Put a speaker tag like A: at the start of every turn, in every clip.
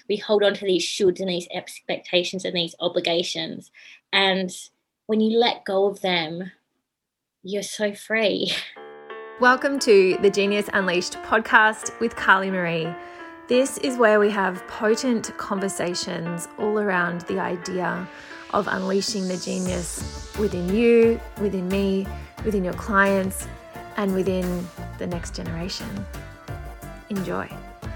A: we hold on to these shoulds and these expectations and these obligations. And when you let go of them, you're so free.
B: Welcome to the Genius Unleashed podcast with Carly Marie. This is where we have potent conversations all around the idea of unleashing the genius within you, within me, within your clients, and within the next generation. Enjoy.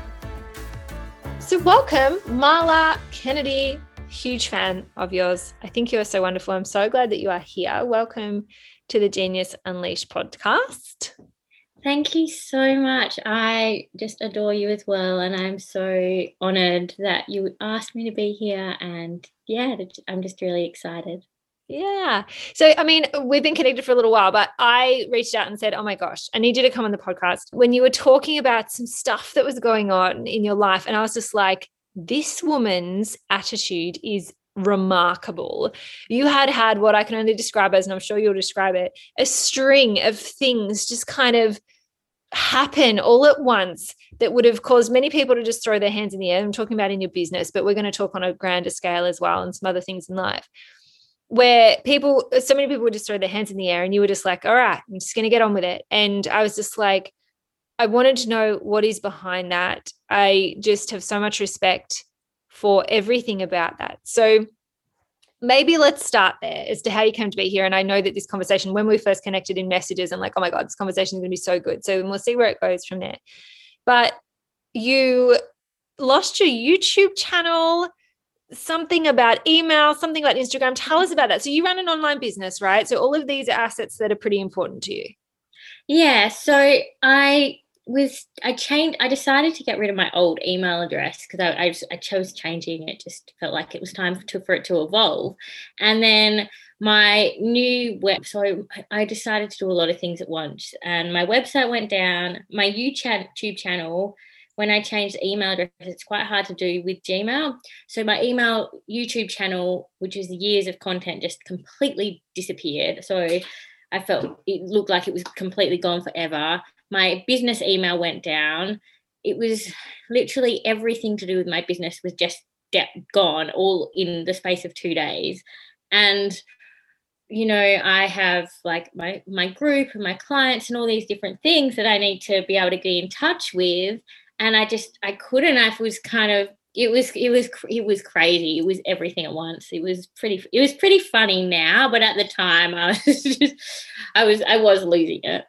B: So welcome, Marla Kennedy. Huge fan of yours. I think you are so wonderful. I'm so glad that you are here. Welcome to the Genius Unleashed podcast.
A: Thank you so much. I just adore you as well. And I'm so honored that you asked me to be here. And yeah, I'm just really excited.
B: Yeah. So, I mean, we've been connected for a little while, but I reached out and said, oh my gosh, I need you to come on the podcast when you were talking about some stuff that was going on in your life. And I was just like, this woman's attitude is remarkable. You had what I can only describe as, and I'm sure you'll describe it, a string of things just kind of happen all at once that would have caused many people to just throw their hands in the air. I'm talking about in your business, but we're going to talk on a grander scale as well and some other things in life where so many people would just throw their hands in the air and you were just like, all right, I'm just going to get on with it. And I was just like, I wanted to know what is behind that. I just have so much respect for everything about that. So maybe let's start there as to how you came to be here. And I know that this conversation, when we first connected in messages, I'm like, oh my God, this conversation is going to be so good. So we'll see where it goes from there. But you lost your YouTube channel, something about email, something about Instagram. Tell us about that. So you run an online business, right? So all of these are assets that are pretty important to you.
A: Yeah. So I decided to get rid of my old email address because I chose changing it. Just felt like it was time for it to evolve. And then my new so I decided to do a lot of things at once. And my website went down, my YouTube channel, when I changed the email address, it's quite hard to do with Gmail. So my YouTube channel, which is years of content, just completely disappeared. So I felt it looked like it was completely gone forever. My business email went down. It was literally everything to do with my business was just gone, all in the space of 2 days. And, you know, I have like my group and my clients and all these different things that I need to be able to get in touch with. And I couldn't. It was crazy. It was everything at once. It was pretty funny now, but at the time I was losing it.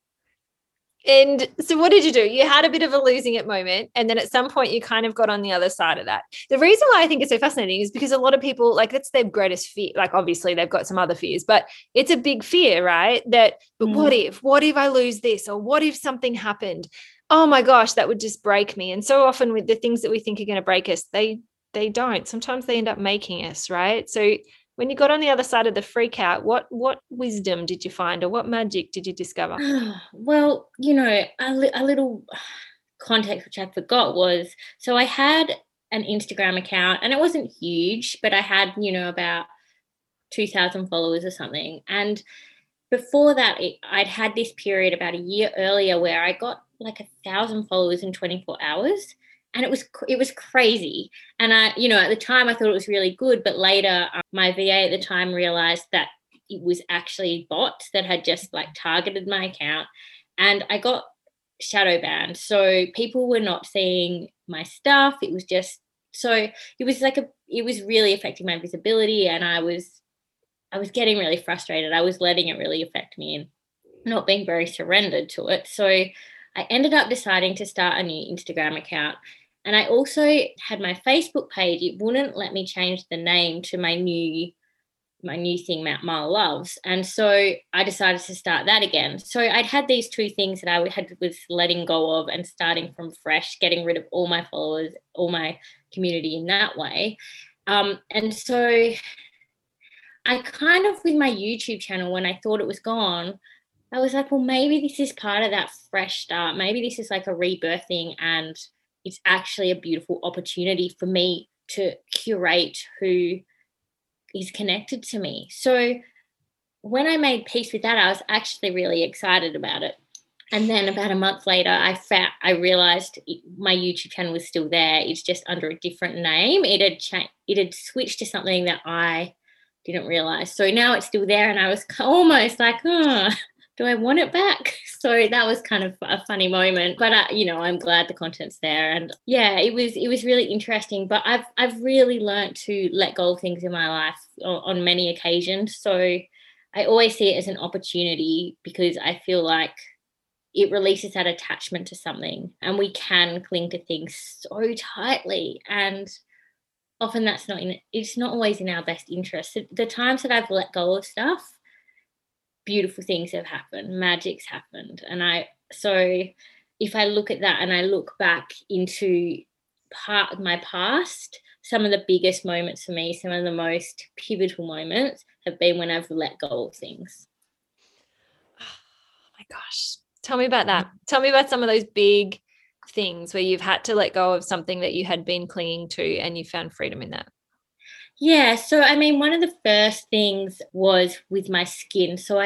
B: And so what did you do? You had a bit of a losing it moment. And then at some point you kind of got on the other side of that. The reason why I think it's so fascinating is because a lot of people, like, that's their greatest fear. Like, obviously they've got some other fears, but it's a big fear, right? But what if I lose this? Or what if something happened? Oh my gosh, that would just break me. And so often with the things that we think are going to break us, they don't. Sometimes they end up making us, right? So when you got on the other side of the freak out, what wisdom did you find, or what magic did you discover?
A: Well, you know, a little context which I forgot was, so I had an Instagram account and it wasn't huge, but I had, you know, about 2,000 followers or something. And before that, I'd had this period about a year earlier where I got like 1,000 followers in 24 hours. And it was crazy. And I, you know, at the time I thought it was really good, but later my VA at the time realized that it was actually bots that had just like targeted my account, and I got shadow banned. So people were not seeing my stuff. It was just, so it was really affecting my visibility, and I was getting really frustrated. I was letting it really affect me and not being very surrendered to it. So I ended up deciding to start a new Instagram account. And I also had my Facebook page. It wouldn't let me change the name to my new thing, Marla Loves. And so I decided to start that again. So I'd had these two things that was letting go of and starting from fresh, getting rid of all my followers, all my community in that way. And so I kind of, with my YouTube channel, when I thought it was gone, I was like, well, maybe this is part of that fresh start. Maybe this is like a rebirthing, and it's actually a beautiful opportunity for me to curate who is connected to me. So when I made peace with that, I was actually really excited about it. And then about a month later, I realized my YouTube channel was still there. It's just under a different name. It had switched to something that I didn't realize. So now it's still there, and I was almost like, oh, do I want it back? So that was kind of a funny moment. But I'm glad the content's there, and yeah, it was really interesting. But I've really learned to let go of things in my life on many occasions. So I always see it as an opportunity, because I feel like it releases that attachment to something, and we can cling to things so tightly, and often it's not always in our best interest. The times that I've let go of stuff, beautiful things have happened, magic's happened. So if I look at that and I look back into part of my past, some of the biggest moments for me, some of the most pivotal moments have been when I've let go of things.
B: Oh my gosh. Tell me about that. Tell me about some of those big things where you've had to let go of something that you had been clinging to and you found freedom in that.
A: Yeah, so I mean, one of the first things was with my skin. So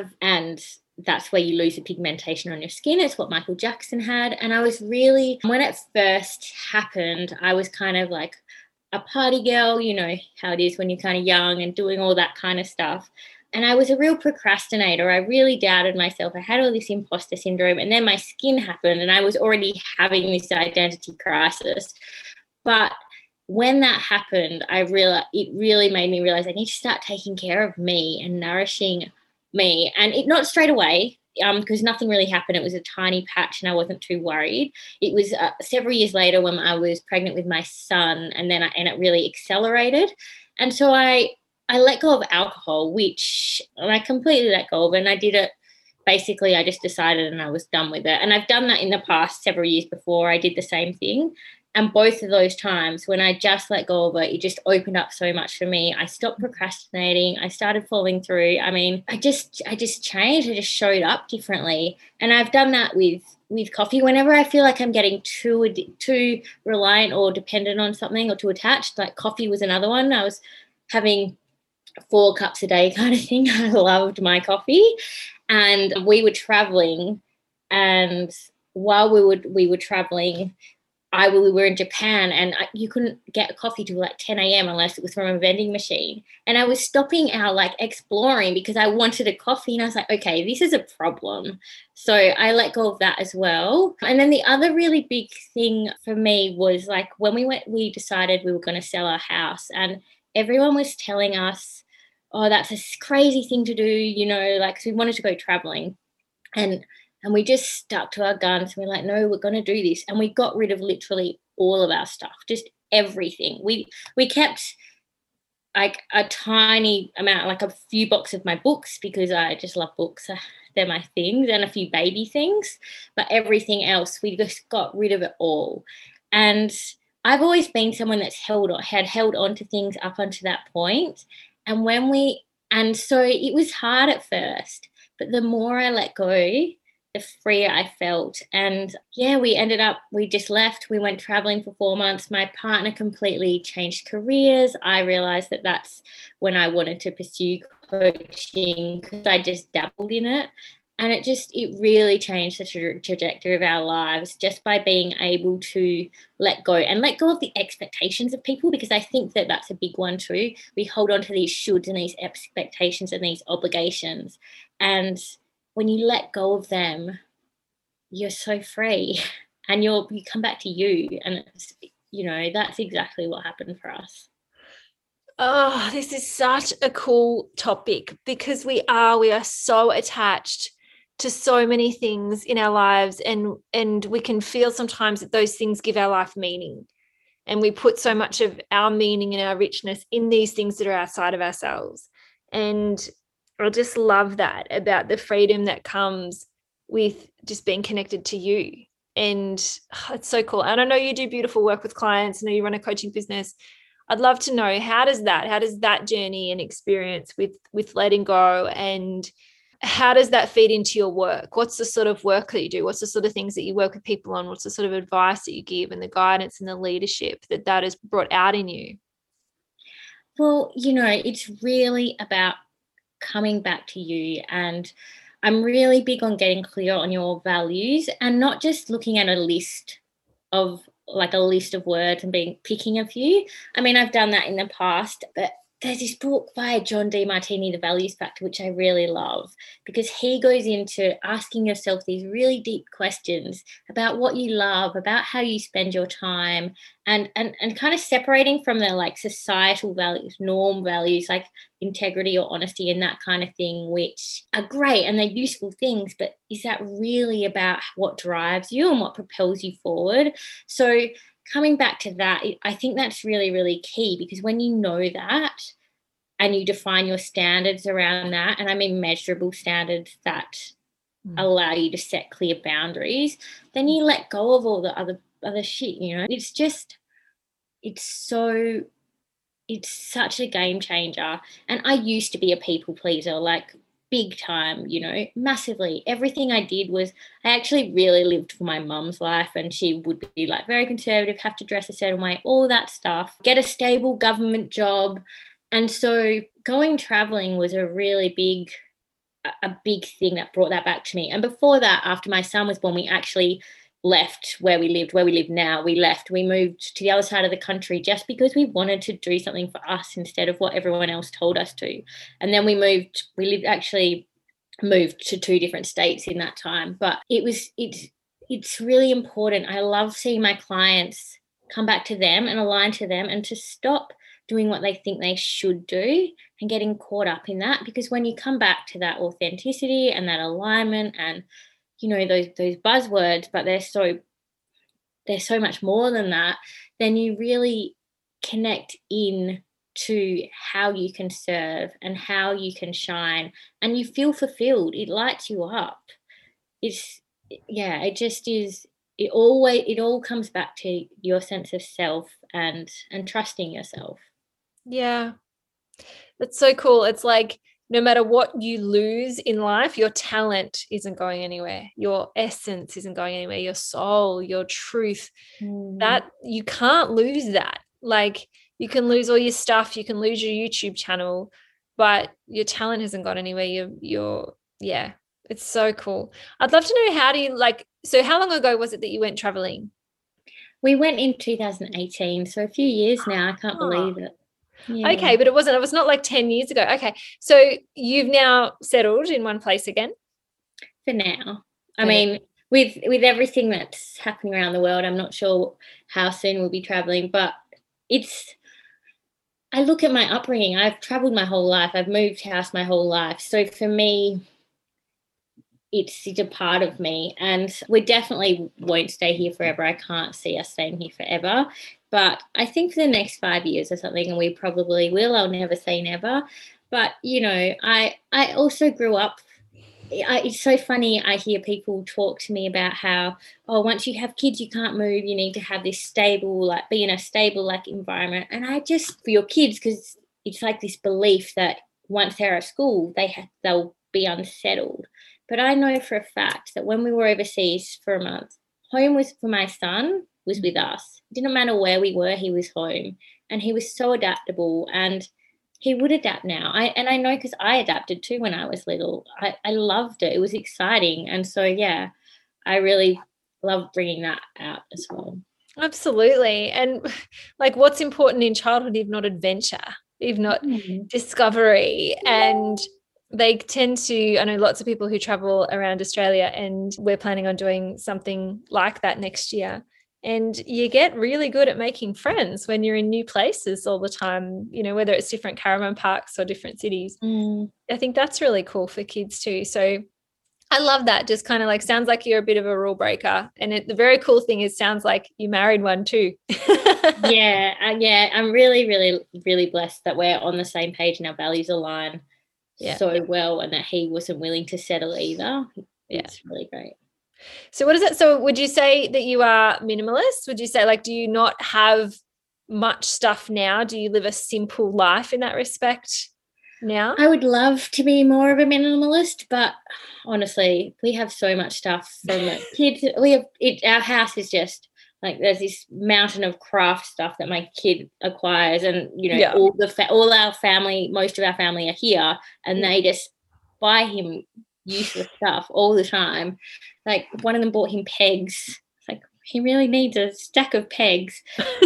A: and that's where you lose the pigmentation on your skin. It's what Michael Jackson had. And I was really, when it first happened, I was kind of like a party girl, you know how it is when you're kind of young and doing all that kind of stuff. And I was a real procrastinator. I really doubted myself. I had all this imposter syndrome. And then my skin happened, and I was already having this identity crisis. But when that happened, it really made me realize I need to start taking care of me and nourishing me. And it not straight away, because nothing really happened. It was a tiny patch, and I wasn't too worried. It was several years later when I was pregnant with my son, and it really accelerated. And so I let go of alcohol, and I completely let go of it. And I did it. Basically, I just decided, and I was done with it. And I've done that in the past several years before. I did the same thing. And both of those times when I just let go of it, it just opened up so much for me. I stopped procrastinating. I started following through. I mean, I just changed. I just showed up differently. And I've done that with coffee. Whenever I feel like I'm getting too reliant or dependent on something or too attached, like coffee was another one. I was having 4 cups a day kind of thing. I loved my coffee. And we were traveling, and while we were traveling, we were in Japan, and you couldn't get coffee till like 10 a.m. unless it was from a vending machine. And I was stopping out, like exploring, because I wanted a coffee. And I was like, okay, this is a problem. So I let go of that as well. And then the other really big thing for me was like when we decided we were going to sell our house, and everyone was telling us, oh, that's a crazy thing to do, like, 'cause we wanted to go traveling. And we just stuck to our guns. We're like, no, we're going to do this. And we got rid of literally all of our stuff, just everything. We kept like a tiny amount, like a few boxes of my books, because I just love books. They're my things, and a few baby things. But everything else, we just got rid of it all. And I've always been someone that's had held on to things up until that point. And so it was hard at first, but the more I let go, the freer I felt. And yeah, we just left. We went traveling for 4 months. My partner completely changed careers. I realized that that's when I wanted to pursue coaching, because I just dabbled in it. And it really changed the trajectory of our lives, just by being able to let go of the expectations of people, because I think that that's a big one too. We hold on to these shoulds and these expectations and these obligations. And when you let go of them, you're so free, and you come back to you. And that's exactly what happened for us.
B: Oh, this is such a cool topic, because we are so attached to so many things in our lives, and we can feel sometimes that those things give our life meaning, and we put so much of our meaning and our richness in these things that are outside of ourselves. And I just love that about the freedom that comes with just being connected to you. And it's so cool. And I know you do beautiful work with clients. I know you run a coaching business. I'd love to know, how does that journey and experience with letting go, and how does that feed into your work? What's the sort of work that you do? What's the sort of things that you work with people on? What's the sort of advice that you give, and the guidance and the leadership that has brought out in you?
A: Well, it's really about coming back to you. And I'm really big on getting clear on your values and not just looking at a list of like a list of words and picking a few. I mean, I've done that in the past, but there's this book by John Demartini, The Values Factor, which I really love because he goes into asking yourself these really deep questions about what you love, about how you spend your time, and kind of separating from the like societal values, norm values like integrity or honesty and that kind of thing, which are great and they're useful things, but is that really about what drives you and what propels you forward? So coming back to that, I think that's really, really key because when you know that and you define your standards around that, and I mean measurable standards that allow you to set clear boundaries, then you let go of all the other shit, you know. It's such a game changer. And I used to be a people pleaser, like big time, you know, massively. Everything I did was, I actually really lived for my mum's life, and she would be like very conservative, have to dress a certain way, all that stuff, get a stable government job. And so going traveling was a big thing that brought that back to me. And before that, after my son was born, we actually left where we live now. We moved to the other side of the country just because we wanted to do something for us instead of what everyone else told us to. And then we moved to 2 different states in that time. But it's really important. I love seeing my clients come back to them and align to them and to stop doing what they think they should do and getting caught up in that. Because when you come back to that authenticity and that alignment and, you know, those buzzwords, but they're so much more than that, then you really connect in to how you can serve and how you can shine, and you feel fulfilled. It lights you up. It just is. It all comes back to your sense of self and trusting yourself.
B: Yeah, that's so cool. It's like no matter what you lose in life, your talent isn't going anywhere. Your essence isn't going anywhere. Your soul, your truth, that you can't lose that. Like you can lose all your stuff, you can lose your YouTube channel, but your talent hasn't gone anywhere. Yeah, it's so cool. I'd love to know so how long ago was it that you went traveling?
A: We went in 2018, so a few years now. I can't believe it.
B: Yeah. Okay, but it was not like 10 years ago. Okay. So you've now settled in one place again?
A: For now. I mean, with everything that's happening around the world, I'm not sure how soon we'll be traveling, but I look at my upbringing. I've traveled my whole life. I've moved house my whole life. So for me, it's a part of me, and we definitely won't stay here forever. I can't see us staying here forever, but I think for the next 5 years or something, and we probably will. I'll never say never, but you know, I also grew up. It's so funny. I hear people talk to me about how, once you have kids, you can't move. You need to have this stable, like be in a stable like environment. And I just, for your kids, because it's like this belief that once they're at school, they'll be unsettled. But I know for a fact that when we were overseas for a month, home was for my son, was with us. It didn't matter where we were, he was home. And he was so adaptable, and he would adapt now. I know because I adapted too when I was little. I loved it. It was exciting. And so, yeah, I really love bringing that out as well.
B: Absolutely. And like what's important in childhood, if not adventure, if not discovery? And they tend to, I know lots of people who travel around Australia, and we're planning on doing something like that next year. And you get really good at making friends when you're in new places all the time, you know, whether it's different caravan parks or different cities. I think that's really cool for kids too. So I love that. Just kind of like sounds like you're a bit of a rule breaker. And the very cool thing is, sounds like you married one too.
A: Yeah. I'm really, really, really blessed that we're on the same page and our values align so well, and that he wasn't willing to settle either. It's really great.
B: So what is it? So would you say that you are minimalist? Would you say, like, do you not have much stuff now? Do you live a simple life in that respect now?
A: I would love to be more of a minimalist, but honestly, we have so much stuff from kids. Our house is just like, there's this mountain of craft stuff that my kid acquires, and you know, all our family, most of our family are here, and they just buy him useless stuff all the time. Like one of them bought him pegs. It's like, he really needs a stack of pegs.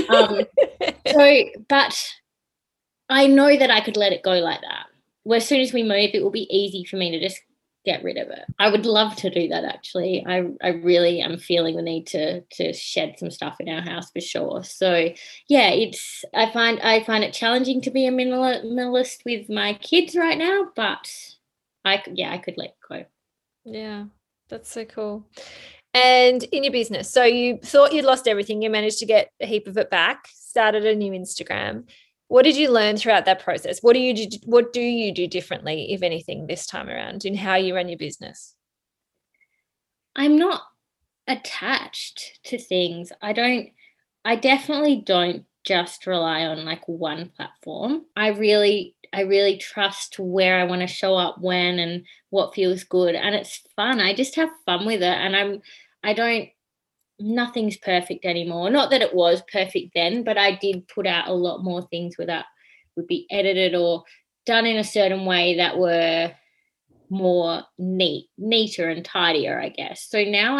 A: But I know that I could let it go like that. Well, as soon as we move, it will be easy for me to just get rid of it. I would love to do that, actually. I really am feeling the need to shed some stuff in our house for sure. So yeah, I find it challenging to be a minimalist with my kids right now, but I could let go.
B: Yeah, that's so cool. And in your business, so you thought you'd lost everything, you managed to get a heap of it back, started a new Instagram. What did you learn throughout that process? What do you do differently, if anything, this time around in how you run your business?
A: I'm not attached to things. I definitely don't just rely on like one platform. I really trust where I want to show up when and what feels good, and it's fun. I just have fun with it, and I don't nothing's perfect anymore. Not that it was perfect then, but I did put out a lot more things where that would be edited or done in a certain way that were more neater and tidier, I guess. So now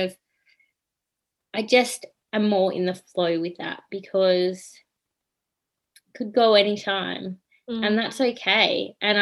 A: I just am more in the flow with that, because it could go anytime, and that's okay. And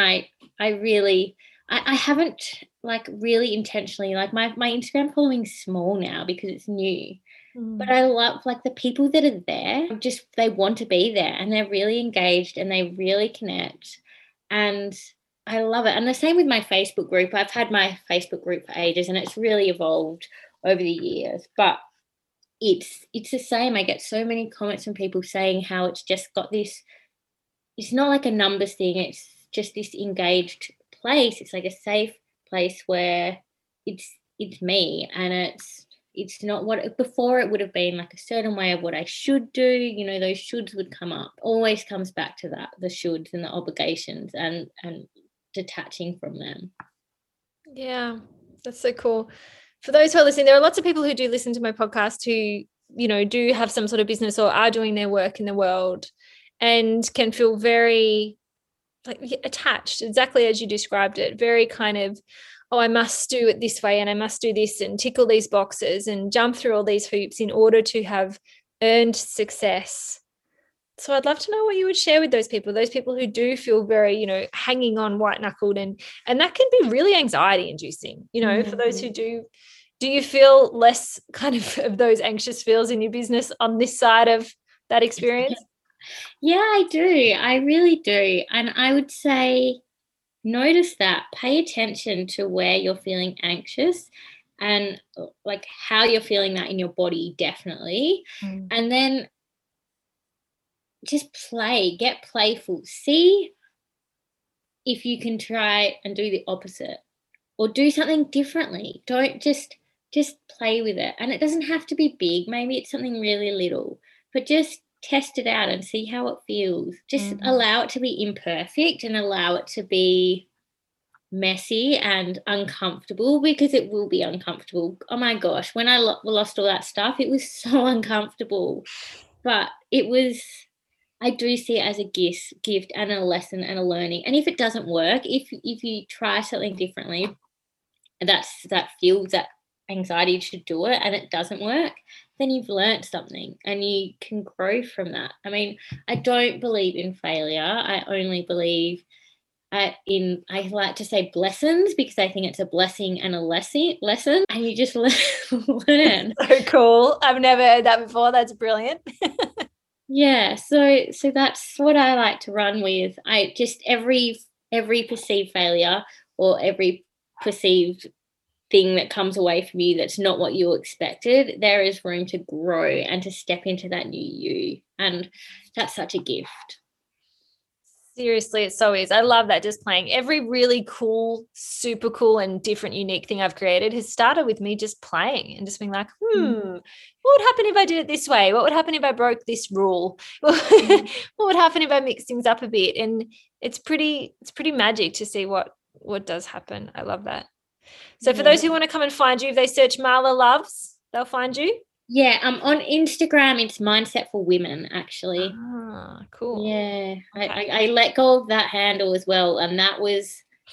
A: I haven't like really intentionally, like my Instagram following's small now because it's new. But I love like the people that are there, just they want to be there and they're really engaged and they really connect. And I love it. And the same with my Facebook group. I've had my Facebook group for ages and it's really evolved over the years. But it's the same. I get so many comments from people saying how it's just got this, it's not like a numbers thing, it's just this engaged place. It's like a safe place where it's me, and it's not what before it would have been like a certain way of what I should do. You know, those shoulds would come up. Always comes back to that, the shoulds and the obligations, and detaching from them.
B: Yeah, that's so cool. For those who are listening, there are lots of people who do listen to my podcast who, you know, do have some sort of business or are doing their work in the world and can feel very like attached, exactly as you described it, very kind of, oh, I must do it this way and I must do this and tick all these boxes and jump through all these hoops in order to have earned success. So I'd love to know what you would share with those people who do feel very, you know, hanging on white knuckled, and that can be really anxiety inducing, you know, for those who do you feel less kind of those anxious feels in your business on this side of that experience?
A: Yeah, I do. I really do. And I would say notice that, pay attention to where you're feeling anxious and like how you're feeling that in your body, definitely. And then just get playful. See if you can try and do the opposite or do something differently. Don't just play with it. And it doesn't have to be big. Maybe it's something really little, but just test it out and see how it feels. Just allow it to be imperfect and allow it to be messy and uncomfortable, because it will be uncomfortable. Oh my gosh, when I lost all that stuff, it was so uncomfortable, but I do see it as a gift and a lesson and a learning. And if it doesn't work, if you try something differently, and that feels that anxiety to do it and it doesn't work, then you've learned something and you can grow from that. I mean, I don't believe in failure. I only believe I like to say blessings, because I think it's a blessing and a lesson, and you just learn.
B: So cool. I've never heard that before. That's brilliant.
A: Yeah, so that's what I like to run with. I just every perceived failure or every perceived thing that comes away from you that's not what you expected, there is room to grow and to step into that new you, and that's such a gift.
B: Seriously, it so is. I love that. Just playing. Every really cool, super cool and different, unique thing I've created has started with me just playing and just being like, what would happen if I did it this way? What would happen if I broke this rule? What would happen if I mixed things up a bit? And it's pretty magic to see what does happen. I love that. So for those who want to come and find you, if they search Marla Loves, they'll find you?
A: Yeah, on Instagram, it's Mindset for Women, actually.
B: Ah, cool.
A: Yeah, okay. I let go of that handle as well, and that was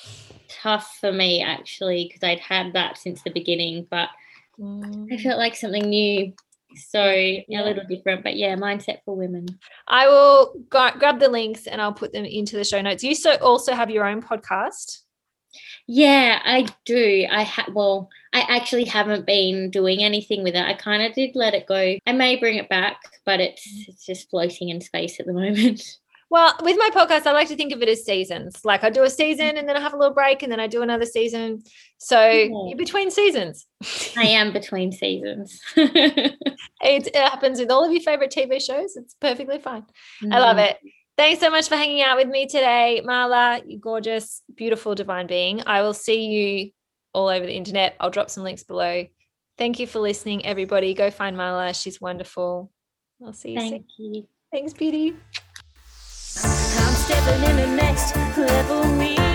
A: tough for me actually, because I'd had that since the beginning, but I felt like something new. So a little different, but mindset for women.
B: I will grab the links and I'll put them into the show notes. You also have your own podcast?
A: Yeah, I do. I actually haven't been doing anything with it. I kind of did let it go. I may bring it back, but it's just floating in space at the moment.
B: Well, with my podcast, I like to think of it as seasons. Like I do a season and then I have a little break and then I do another season. So you're between seasons.
A: I am between seasons.
B: It happens with all of your favorite TV shows. It's perfectly fine. I love it. Thanks so much for hanging out with me today, Marla. You gorgeous, beautiful, divine being. I will see you all over the internet. I'll drop some links below. Thank you for listening, everybody. Go find Marla. She's wonderful. I'll see you soon.
A: Thank you.
B: Thanks, beauty.
C: I'm stepping in the next level.